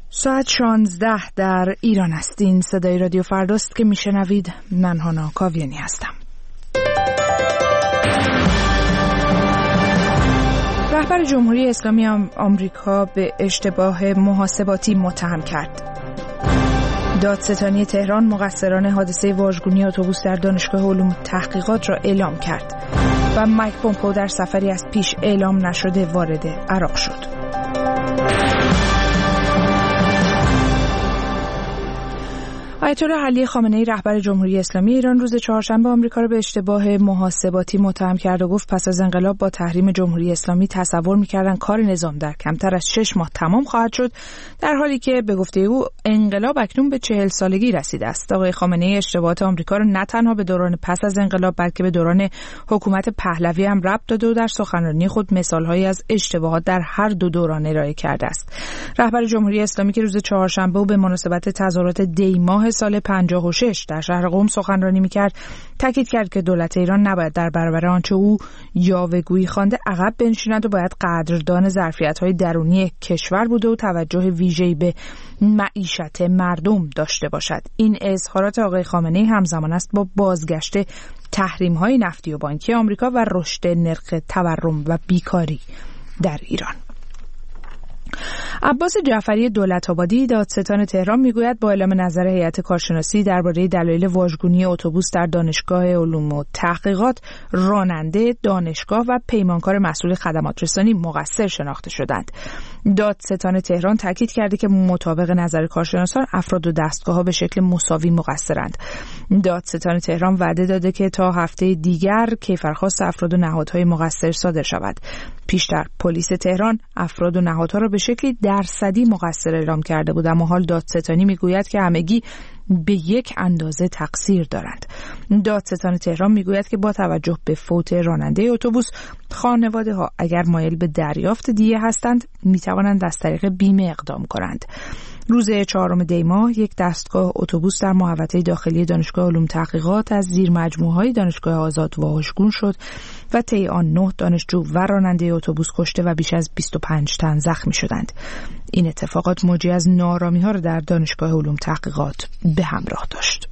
ساعت 16 در ایران است. این صدای رادیو فرداست که میشنوید. من هانا کاویانی هستم. رهبر جمهوری اسلامی آمریکا به اشتباه محاسباتی متهم کرد. دادستانی تهران مقصران حادثه واژگونی اتوبوس در دانشگاه علوم تحقیقات را اعلام کرد و مایک پومپئو در سفری از پیش اعلام نشده وارد عراق شد. آیت الله علی خامنه‌ای رهبر جمهوری اسلامی ایران روز چهارشنبه آمریکا را به اشتباه محاسباتی متهم کرد و گفت پس از انقلاب با تحریم جمهوری اسلامی تصور می‌کردند کار نظام در کمتر از 6 ماه تمام خواهد شد، در حالی که به گفته او انقلاب اکنون به 40 سالگی رسیده است. آقای خامنه‌ای اشتباهات آمریکا را نه تنها به دوران پس از انقلاب بلکه به دوران حکومت پهلوی هم ربط داده و در سخنرانی خود مثال‌هایی از اشتباهات در هر دو دوران ارائه کرده است. رهبر جمهوری اسلامی که روز چهارشنبه به مناسبت تظاهرات دی‌ماه سال 56 در شهر قم سخنرانی می‌کرد، تاکید کرد که دولت ایران نباید در برابر آنچه او یاوه‌گویی خوانده عقب بنشیند و باید قدردان ظرفیت‌های درونی کشور بوده و توجه ویژه‌ای به معیشت مردم داشته باشد. این اظهارات آقای خامنه‌ای همزمان است با بازگشت تحریم‌های نفتی و بانکی آمریکا و رشد نرخ تورم و بیکاری در ایران. عباس جعفری دولت‌آبادی دادستان تهران میگوید با اعلام نظر هیئت کارشناسی درباره دلایل واژگونی اتوبوس در دانشگاه علوم و تحقیقات، راننده دانشگاه و پیمانکار مسئول خدمات رسانی مقصر شناخته شدند. دادستان تهران تاکید کرده که مطابق نظر کارشناسان افراد و دستگاه‌ها به شکل مساوی مقصرند. دادستان تهران وعده داده که تا هفته دیگر کیفرخواست افراد و نهادهای مقصر صادر شود. پیشتر پلیس تهران افراد و نهادها را به شکلی درصدی مقصر اعلام کرده بود، اما حال دادستانی میگوید که همگی به یک اندازه تقصیر دارند. دادستان تهران میگوید که با توجه به فوت راننده اتوبوس، خانواده‌ها اگر مایل به دریافت دیه هستند میتوانند از طریق بیمه اقدام کنند. روز 4 دی ماه یک دستگاه اتوبوس در محوطه داخلی دانشگاه علوم تحقیقات از زیر مجموعه‌های دانشگاه آزاد واژگون شد و طی آن 9 دانشجو و راننده اتوبوس کشته و بیش از 25 تن زخمی شدند. این اتفاقات موجی از ناآرامی‌ها را در دانشگاه علوم تحقیقات به همراه داشت.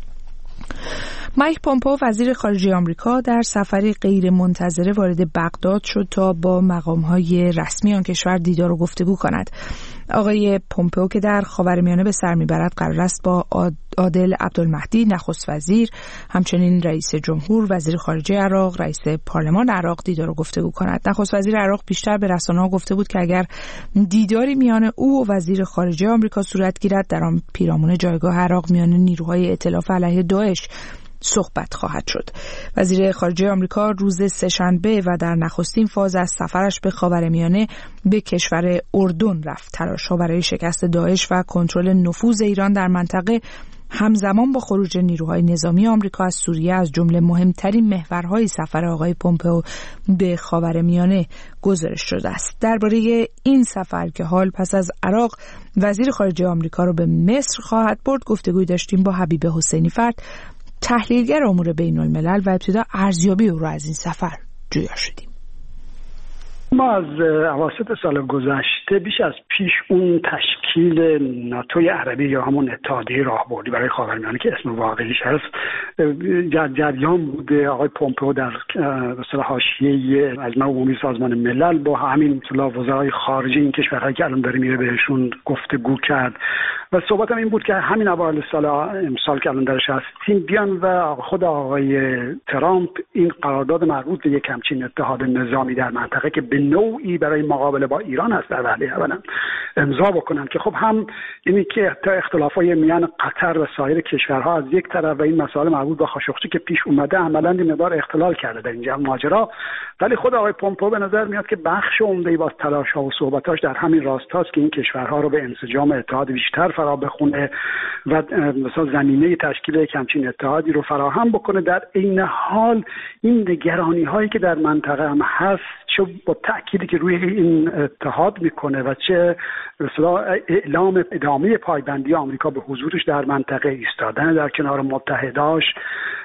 مایک پومپئو وزیر خارجه آمریکا در سفری غیر منتظره وارد بغداد شد تا با مقام‌های رسمی آن کشور دیدار و گفتگو کند. آقای پومپئو که در خاورمیانه به سر میبرد قرار است با عادل عبدالمهدی نخست وزیر، همچنین رئیس جمهور، وزیر خارجه عراق، رئیس پارلمان عراق دیدار و گفتگو کند. نخست وزیر عراق بیشتر به رسانه‌ها گفته بود که اگر دیداری میان او و وزیر خارجه آمریکا صورت گیرد، در آن پیرامون جایگاه عراق میان نیروهای ائتلاف علیه داعش صحبت خواهد شد. وزیر خارجه آمریکا روز سه‌شنبه و در نخستین فاز از سفرش به خاورمیانه به کشور اردن رفت. تلاش‌ها برای شکست داعش و کنترل نفوذ ایران در منطقه همزمان با خروج نیروهای نظامی آمریکا از سوریه از جمله مهمترین محورهای سفر آقای پومپئو به خاورمیانه گزارش شده است. درباره این سفر که حال پس از عراق وزیر خارجه آمریکا را به مصر خواهد برد گفتگوی داشتیم با حبیب حسینی فرد، تحلیلگر امور بین الملل، و ابتدا ارزیابی او را از این سفر جویا شدیم. ما از اواسط سال گذشته بیش از پیش اون تشکیل ناتوی عربی یا همون اتحادیه راهبردی برای خاورمیانه که اسم واقعیش هست جریان بوده. آقای پومپئو در اصطلاح حاشیه مجمع عمومی سازمان ملل با همین وزرای خارجه این کشورهایی که الان داره میره بهشون گفتگو کرد و صحبت هم این بود که همین اوایل سال که الان درش هستیم بیان و خود آقای ترامپ این قرارداد مربوط به یک همچین اتحاد نظامی در منطقه که به نوعی برای مقابله با ایران هست در وهله اول امضا بکنن که خب هم اینی که تا اختلافای میان قطر و سایر کشورها از یک طرف و این مسائل مربوط به خاشقچی که پیش اومده عملاً این مقدار اختلال کرده در اینجا ماجرا، ولی خود آقای پومپئو به نظر میاد که بخش عمده‌ای با تلاش‌ها و صحبتاش در همین راستاست که این کشورها رو به انسجام اتحاد بیشتر فرا بخونه و مثلا زمینه تشکیل یک همچین اتحادی رو فراهم بکنه. در عین حال این نگرانی‌هایی که در منطقه هم هست چه با تأکیدی که روی این اتحاد میکنه و چه مثلا اعلام ادامه پایبندی آمریکا به حضورش در منطقه، ایستادن در کنار متحداش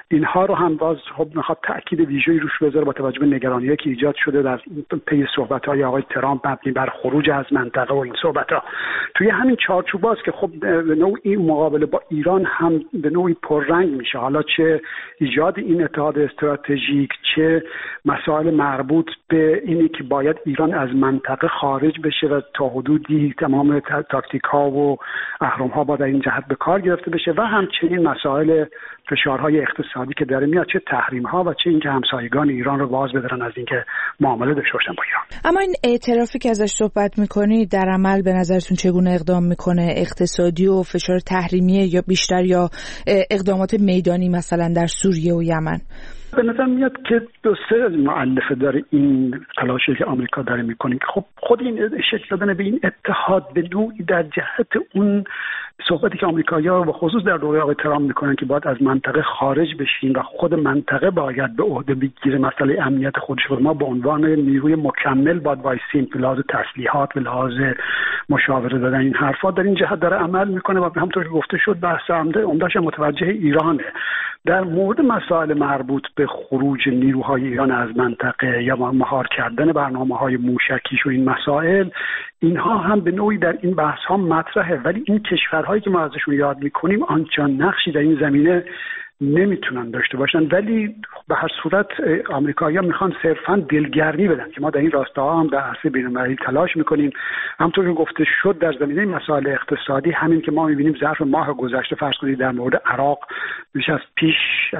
اینها رو هم باز خب میخواد تاکید ویژه‌ای روش بذاره با توجه به نگرانی‌هایی که ایجاد شده در پی صحبت‌های آقای ترامپ مبنی بر خروج از منطقه و این صحبت‌ها. توی همین چارچوباست که خب به نوعی مقابله با ایران هم به نوعی پررنگ میشه، حالا چه ایجاد این اتحاد استراتژیک، چه مسائل مربوط به اینی که باید ایران از منطقه خارج بشه و تا حدودی تمام تاکتیک‌ها و اهرم‌ها با در این جهت به کار گرفته بشه و همچنین مسائل فشارهای اقتصادی که داره میاد، چه تحریم‌ها و چه اینکه همسایگان ایران رو باز بدارن از اینکه معامله داشته باشن با ایران. اما این اعترافی که ازش صحبت می‌کنی در عمل به نظرتون چگونه اقدام می‌کنه؟ اقتصادی و فشار تحریمی یا بیشتر یا اقدامات میدانی مثلا در سوریه و یمن؟ به نظر میاد که دو سه مؤلفه داره این تلاشی که آمریکا داره میکنه که خب خود این شکل دادن به این اتحاد به نوعی در جهت اون صحبتی که آمریکایی‌ها و خصوص در دوره آقای ترامپ میکنن که باید از منطقه خارج بشیم و خود منطقه باید به عهده بگیره مسئله امنیت خودش رو. ما به عنوان نیروی مکمل باید وایسیم به لحاظ تسلیحات، به لحاظ مشاوره دادن، این حرفا در این جهت داره عمل میکنه و همونطور که گفته شد بحث عمده‌اش متوجه ایرانه. در مورد مسائل مربوط به خروج نیروهای ایران از منطقه یا مهار کردن برنامه‌های موشکیش و این مسائل، اینها هم به نوعی در این بحث‌ها مطرحه، ولی این کشورهایی که ما ازشون یاد می‌کنیم آنچنان نقشی در این زمینه نمیتونن داشته باشن. ولی به هر صورت آمریکایی‌ها میخوان صرفاً دلگرمی بدن که ما در این راستا هم در عرصه بین‌المللی تلاش میکنیم. همونطور که گفته شد در زمینه مسائل اقتصادی، همین که ما میبینیم ظرف ماه گذشته فرض کنید در مورد عراق بیش از پیش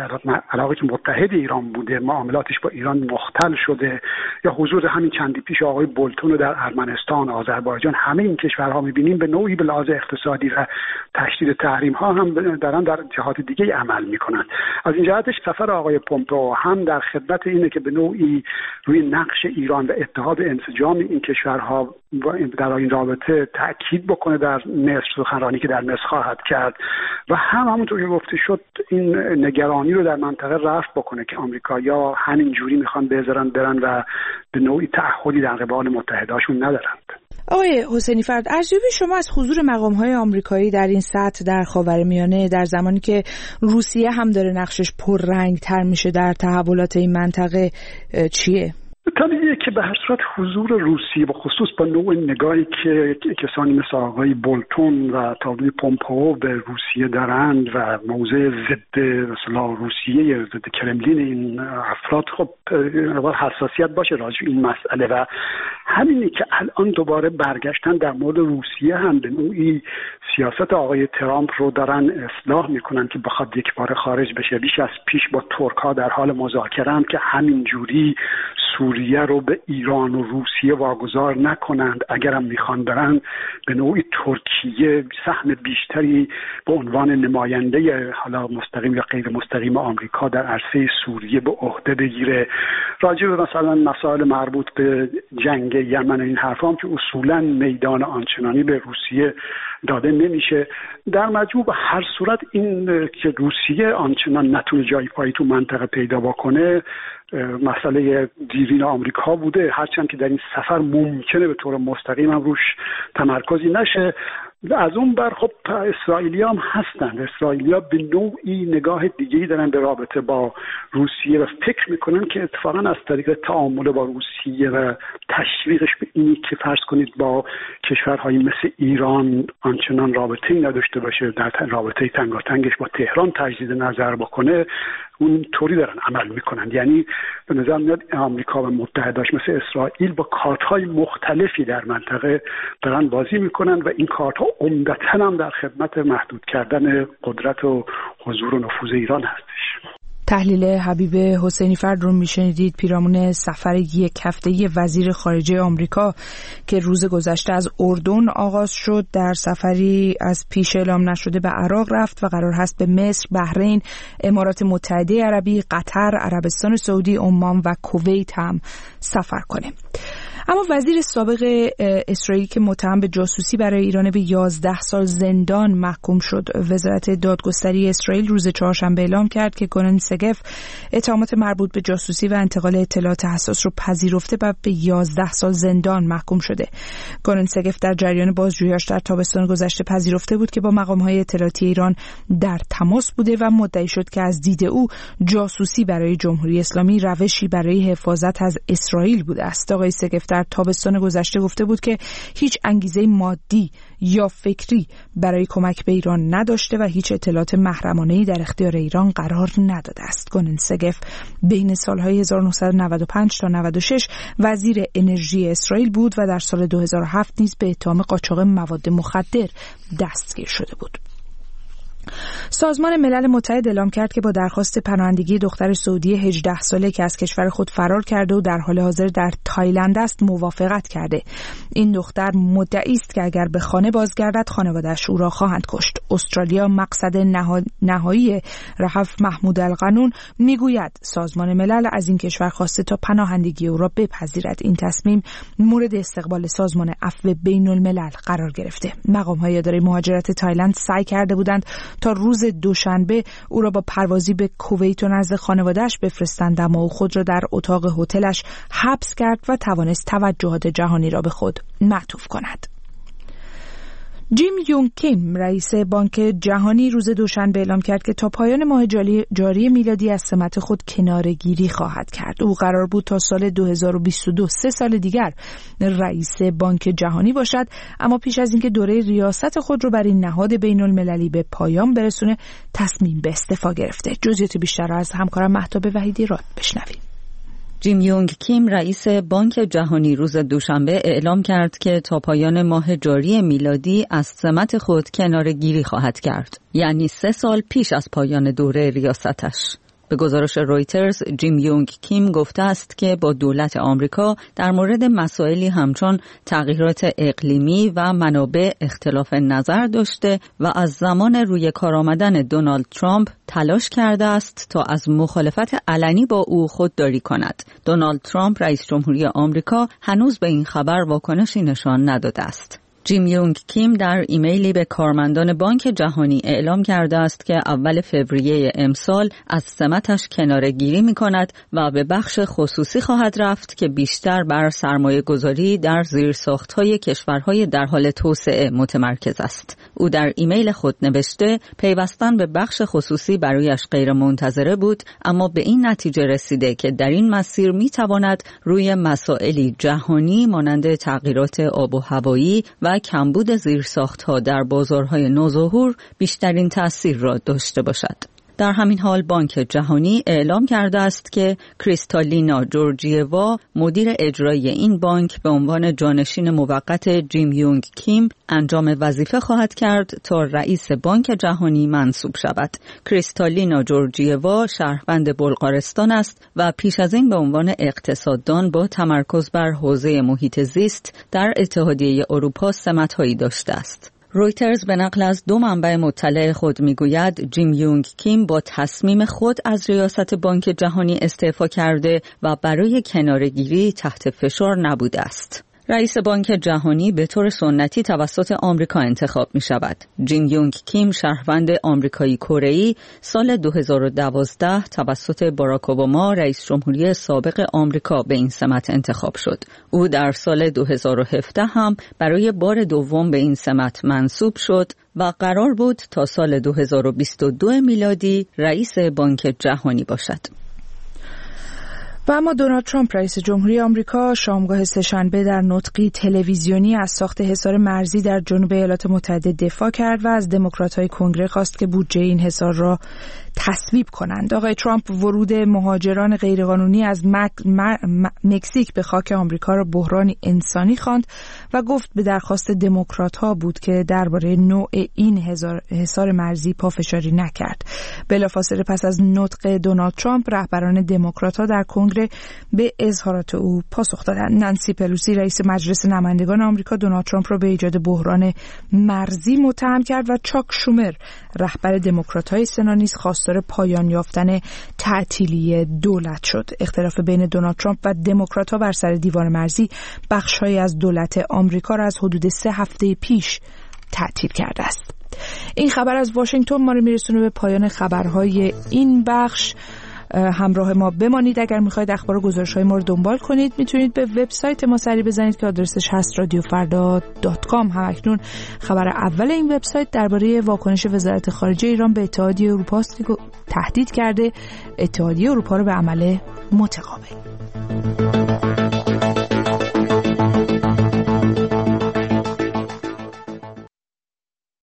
عراقی که متحد ایران بوده معاملاتش با ایران مختل شده، یا حضور همین چندی پیش آقای بولتون رو در ارمنستان، آذربایجان، همه این کشورها میبینیم به نوعی به لحاظ اقتصادی و تشدید تحریم‌ها هم دارن در جهات دیگه عمل میکنن. از این جهتش سفر آقای پومپئو هم در خدمت اینه که به نوعی روی نقش ایران و اتحاد انسجام این کشورها در این رابطه تأکید بکنه در مصر، سخنرانی که در مصر خواهد کرد، و همونطور که گفته شد این نگرانی رو در منطقه رفع بکنه که آمریکایی‌ها همین جوری میخوان بذارن برن و به نوعی تعهدی در قبال متحداشون ندارند. آقای حسینی فرد، ارزیابی شما از حضور مقام‌های آمریکایی در این سطح در خاورمیانه در زمانی که روسیه هم داره نقشش پررنگ‌تر میشه در تحولات این منطقه چیه؟ طبیعیه که به هر صورت حضور روسیه و خصوص با نوع نگاهی که کسانی مثل آقای بولتون و تابلوی پومپئو به روسیه دارند و موضع ضد مثلا روسیه، ضد کرملین این افراد، خب حساسیت باشه راجع به این مسئله. و همینی که الان دوباره برگشتن در مورد روسیه هم به نوعی سیاست آقای ترامپ رو دارن اصلاح میکنن که بخواد یک بار خارج بشه. بیش از پیش با ترک‌ها در حال مذاکره هم که همین جوری سوریه رو به ایران و روسیه واگذار نکنند، اگرم میخوان برن به نوعی ترکیه سهم بیشتری به عنوان نماینده حالا مستقیم یا غیر مستقیم آمریکا در عرصه سوریه به عهده بگیره. راجع به مثلا مسائل مربوط به جنگ یمن این حرفا هم که اصولا میدان آنچنانی به روسیه داده نمیشه. در مجموع به هر صورت این که روسیه آنچنان نتونه جای پایی تو منطقه پیدا بکنه مسئله دیرین آمریکا بوده، هرچند که در این سفر ممکنه به طور مستقیم هم روش تمرکزی نشه. از اون بر خب اسرائیلی‌ها هم هستند. اسرائیلی‌ها به نوعی نگاه دیگه‌ای دارن به رابطه با روسیه و فکر میکنن که اتفاقا از طریق تعامل با روسیه و تشویقش به اینی که فرض کنید با کشورهایی مثل ایران آنچنان رابطه‌ای نداشته باشه، در رابطه تنگاتنگش با تهران تجدید نظر بکنه، اون طوری دارن عمل میکنن. یعنی به نظر میاد آمریکا و متحداش مثل اسرائیل با کارت‌های مختلفی در منطقه دارن بازی میکنن و این کارت‌ها عمدتاً هم در خدمت محدود کردن قدرت و حضور و نفوذ ایران هستش. تحلیل حبیب حسینی فرد رو میشنیدید پیرامون سفر یک هفته‌ای وزیر خارجه آمریکا که روز گذشته از اردن آغاز شد، در سفری از پیش اعلام نشده به عراق رفت و قرار هست به مصر، بحرین، امارات متحده عربی، قطر، عربستان سعودی، عمان و کویت هم سفر کنه. اما وزیر سابق اسرائیل که متهم به جاسوسی برای ایران به 11 سال زندان محکوم شد، وزارت دادگستری اسرائیل روز چهارشنبه اعلام کرد که گونن سگف اتهامات مربوط به جاسوسی و انتقال اطلاعات حساس رو پذیرفته و به 11 سال زندان محکوم شده. گونن سگف در جریان بازجویی‌اش در تابستان گذشته پذیرفته بود که با مقام‌های اطلاعاتی ایران در تماس بوده و مدعی شد که از دید او جاسوسی برای جمهوری اسلامی روشی برای حفاظت از اسرائیل بوده است. آقای سگف در تابستان گذشته گفته بود که هیچ انگیزه مادی یا فکری برای کمک به ایران نداشته و هیچ اطلاعات محرمانه‌ای در اختیار ایران قرار نداده است. گونن سگف بین سالهای 1995 تا 96 وزیر انرژی اسرائیل بود و در سال 2007 نیز به اتهام قاچاق مواد مخدر دستگیر شده بود. سازمان ملل متحد اعلام کرد که با درخواست پناهندگی دختر سعودی 18 ساله که از کشور خود فرار کرده و در حال حاضر در تایلند است موافقت کرده. این دختر مدعی است که اگر به خانه بازگردد خانواده‌اش او را خواهند کشت. استرالیا مقصد نهایی رهف محمود القانون میگوید سازمان ملل از این کشور خواسته تا پناهندگی او را بپذیرد. این تصمیم مورد استقبال سازمان عفو بین الملل قرار گرفته. مقام‌های اداره مهاجرت تایلند سعی کرده بودند تا روز دوشنبه او را با پروازی به کویت و نزد خانواده‌اش بفرستند، اما او خود را در اتاق هتلش حبس کرد و توانست توجهات جهانی را به خود معطوف کند. جیم یونگ کیم رئیس بانک جهانی روز دوشنبه اعلام کرد که تا پایان ماه جاری میلادی از سمت خود کناره‌گیری خواهد کرد. او قرار بود تا سال 2022 3 سال دیگر رئیس بانک جهانی باشد، اما پیش از اینکه دوره ریاست خود را بر این نهاد بین‌المللی به پایان برسونه تصمیم به استعفا گرفته. جزئیات بیشتر را از همکارم مهتاب وحیدی راد بشنویم. جیم یونگ کیم رئیس بانک جهانی روز دوشنبه اعلام کرد که تا پایان ماه جاری میلادی از سمت خود کناره‌گیری خواهد کرد، یعنی 3 سال پیش از پایان دوره ریاستش. به گزارش رویترز، جیم یونگ کیم گفته است که با دولت آمریکا در مورد مسائلی همچون تغییرات اقلیمی و منابع اختلاف نظر داشته و از زمان روی کار آمدن دونالد ترامپ تلاش کرده است تا از مخالفت علنی با او خودداری کند. دونالد ترامپ رئیس جمهوری آمریکا هنوز به این خبر واکنشی نشان نداده است. جیم یونگ کیم در ایمیلی به کارمندان بانک جهانی اعلام کرده است که اول فوریه امسال از سمتش کناره‌گیری می‌کند و به بخش خصوصی خواهد رفت که بیشتر بر سرمایه‌گذاری در زیرساخت‌های کشورهای در حال توسعه متمرکز است. او در ایمیل خود نوشته پیوستن به بخش خصوصی برایش غیرمنتظره بود، اما به این نتیجه رسیده که در این مسیر می‌تواند روی مسائلی جهانی مانند تغییرات آب و هوایی و کمبود زیرساخت‌ها در بازارهای نوظهور بیشترین تأثیر را داشته باشد. در همین حال بانک جهانی اعلام کرده است که کریستالینا جورجیوا مدیر اجرایی این بانک به عنوان جانشین موقت جیم یونگ کیم انجام وظیفه خواهد کرد تا رئیس بانک جهانی منصوب شود. کریستالینا جورجیوا شهروند بلغارستان است و پیش از این به عنوان اقتصاددان با تمرکز بر حوزه محیط زیست در اتحادیه اروپا سمت‌هایی داشته است. رویترز به نقل از 2 منبع مطلع خود میگوید جیم یونگ کیم با تصمیم خود از ریاست بانک جهانی استعفا کرده و برای کناره‌گیری تحت فشار نبوده است. رئیس بانک جهانی به طور سنتی توسط آمریکا انتخاب می شود. جیم یونگ کیم شهروند آمریکایی کره‌ای سال 2012 توسط باراک اوباما رئیس جمهوری سابق آمریکا به این سمت انتخاب شد. او در سال 2017 هم برای بار دوم به این سمت منصوب شد و قرار بود تا سال 2022 میلادی رئیس بانک جهانی باشد. و اما دونالد ترامپ رئیس جمهوری آمریکا شامگاه سه‌شنبه در نطقی تلویزیونی از ساخت حصار مرزی در جنوب ایالات متحده دفاع کرد و از دموکرات‌های کنگره خواست که بودجه این حصار را تصویب کنند. آقای ترامپ ورود مهاجران غیرقانونی از مکزیک به خاک آمریکا را بحرانی انسانی خواند و گفت به درخواست دموکرات‌ها بود که درباره نوع این حصار مرزی پافشاری نکرد. بلافاصله پس از نطق دونالد ترامپ رهبران دموکرات‌ها در کنگره به اظهارات او پاسخ دادند. نانسی پلوسی رئیس مجلس نمایندگان آمریکا دونالد ترامپ را به ایجاد بحران مرزی متهم کرد و چاک شومر رهبر دموکرات‌های سنا نیز خواست خواستار پایان یافتن تعطیلی دولت شد. اختلاف بین دونالد ترامپ و دموکرات‌ها بر سر دیوار مرزی بخش‌هایی از دولت آمریکا را از حدود 3 هفته پیش تعطیل کرده است. این خبر از واشنگتن ما رو میرسونه به پایان خبرهای این بخش. همراه ما بمانید. اگر میخواید اخبار و گزارش‌های ما رو دنبال کنید میتونید به وبسایت ما سری بزنید که آدرسش هست radiofarda.com. همکنون خبر اول این وبسایت درباره واکنش وزارت خارجه ایران به اتحادیه اروپا است که تهدید کرده اتحادیه اروپا رو به عمل متقابل.